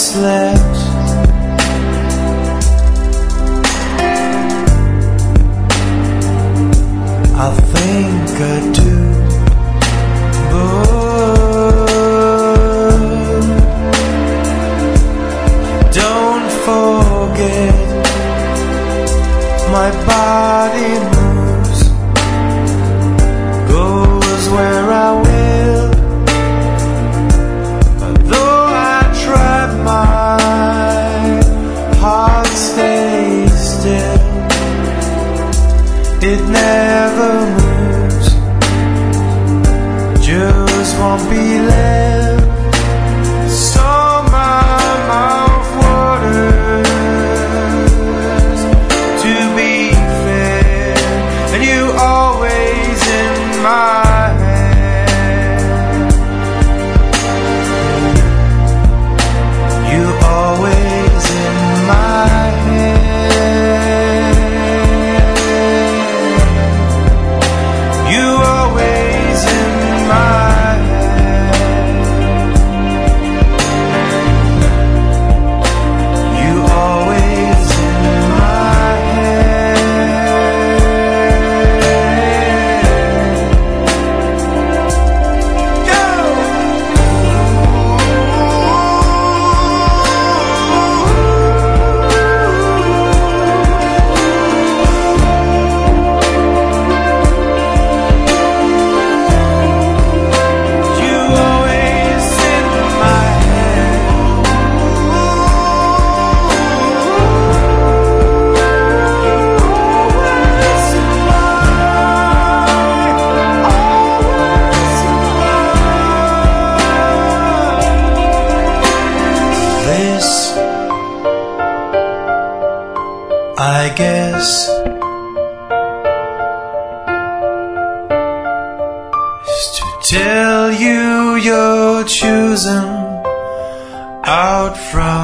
slept. I think I do, but don't forget my body moves, goes where I will. But though I try, my heart stays still. It never moves, just won't be left. So my mouth waters, to be fair, and you always in my hand. You always in my hand. I guess is to tell you you're choosing out from